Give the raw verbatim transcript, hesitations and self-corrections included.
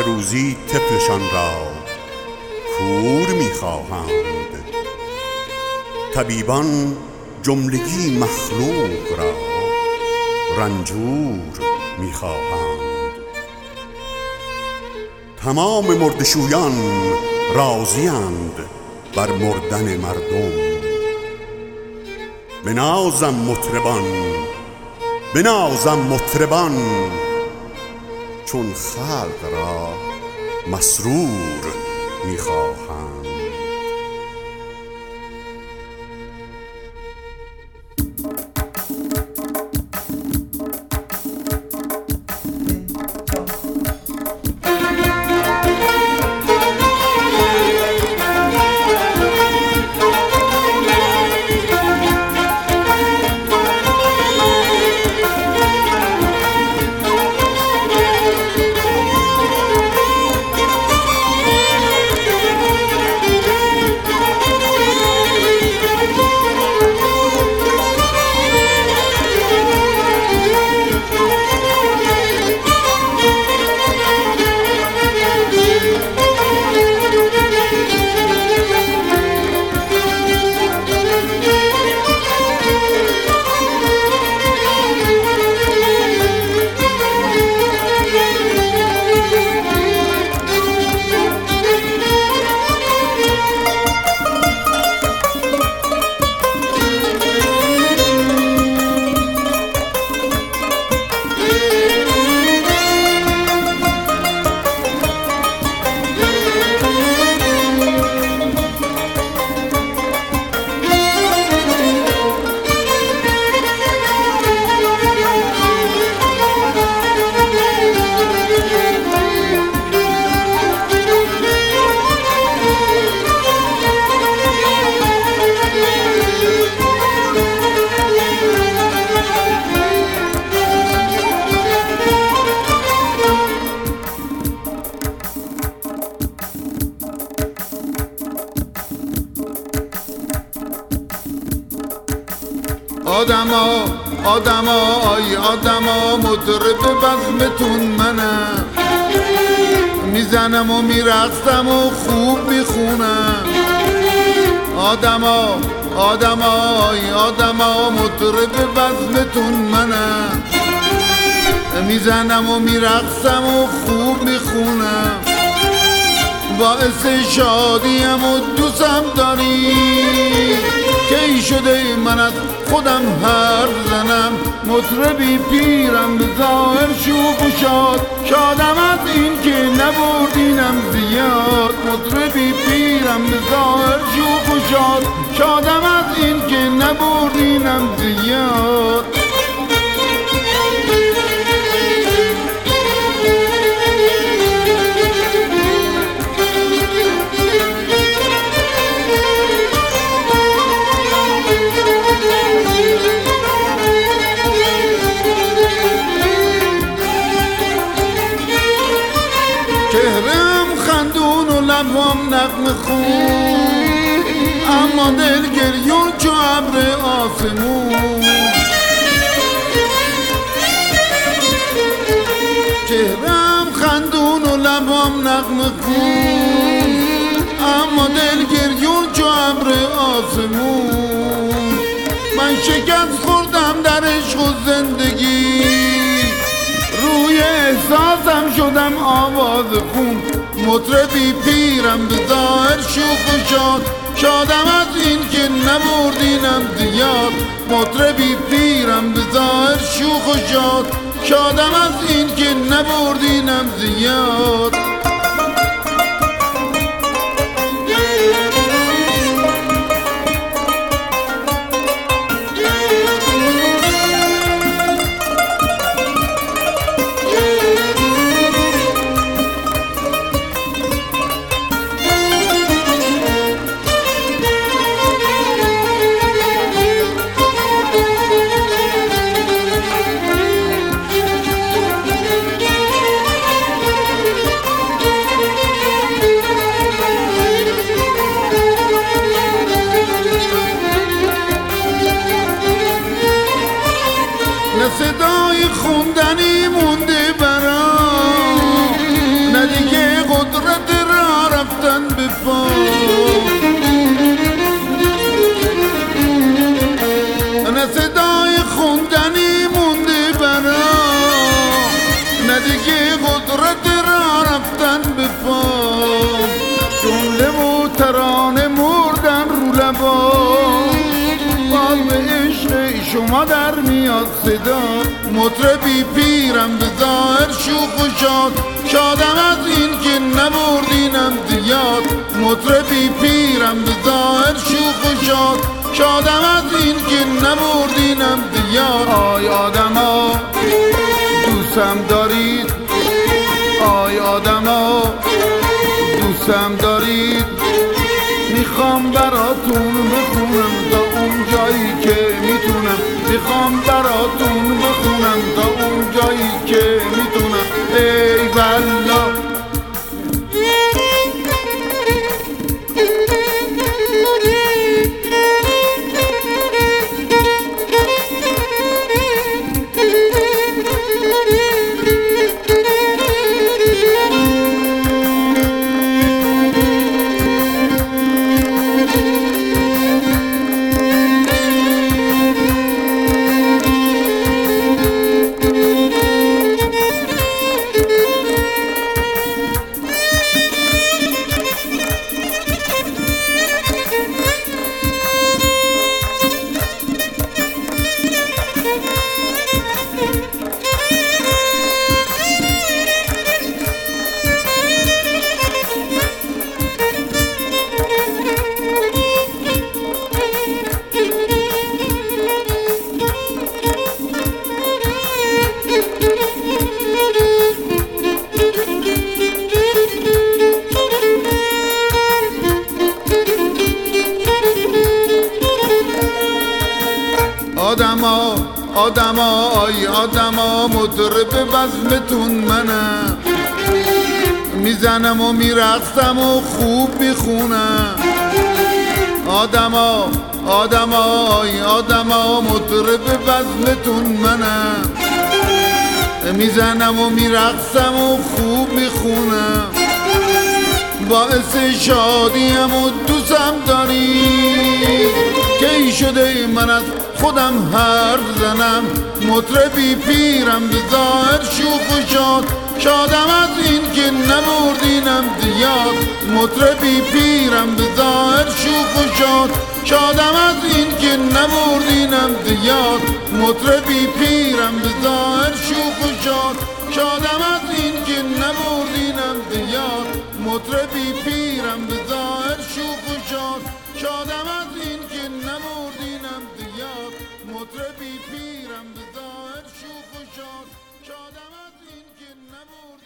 روزی طفلشان را کور می‌خواهند. طبیبان جملگی مخلوق را رنجور می‌خواهند. تمام مردشویان راضی‌اند بر مردن مردم. بنازم مطربان، بنازم مطربان، چون خلق را مسرور می‌خواهند. آدما آدما آی آدما مطرب بزمتون منم، میزنم و میرقصم و خوب میخونم. آدما آدما آی آدما مطرب بزمتون منم، میزنم و میرقصم و خوب میخونم. باعث شادیم و دوستم داری که ای شده من از خودم حرف زنم. مطربی پیرم به ظاهر شوخ و شاد، شادم از این که نبردینم زیاد. مطربی پیرم به ظاهر شوخ و شاد، شادم از این که نبردینم زیاد. چهرم خندون و لبم نغمه خون، اما دل گریون چو ابر آسمون. چهرم خندون و لبم نغمه خون، اما دل گریون چو ابر آسمون. من شکست خوردم در عشق و زندگی، روی احساسم شدم آواز خون. مطربی پیرم به ظاهر شوخ و شاد، شادم از این که نبردینم زیاد. مطربی پیرم به ظاهر شوخ و شاد، شادم از این که نبردینم زیاد. شما در میاد صدا، مطربی پیرم به ظاهر شوخ و شاد، شادم از این که نبردینم زیاد. مطربی پیرم به ظاهر شوخ و شاد، شادم از این که نبردینم زیاد. آی آدما دوستم دارید، آی آدما دوستم دارید، میخوام براتون بخونم تا اون جایی که میتونم، میخوام براتون بخونم تا اون جایی که میتونم. ای والله آدما آدما آی آدما مطرب بزمتون منم، میزنم و میرقصم و خوب میخونم. آدما آدما آی آدما مطرب بزمتون منم، میزنم و میرقصم و خوب میخونم. باعث شادیم و دوستم داری که ای شده من از خودم حرف زنم. مطربی پیرم به ظاهر شوخ و شاد، شادم از این که نبردینم زیاد. مطربی پیرم به ظاهر شوخ و شاد، شادم از این که نبردینم زیاد. مطربی پیرم به ظاهر شوخ و شاد، شادم از این که نبردینم زیاد. مطربی پیرم به ظاهر شوخ و شاد، شادم از این که نبردینم زیاد. مطربی پیرم به ظاهر شوخ و شاد، شادم از این که نبردینم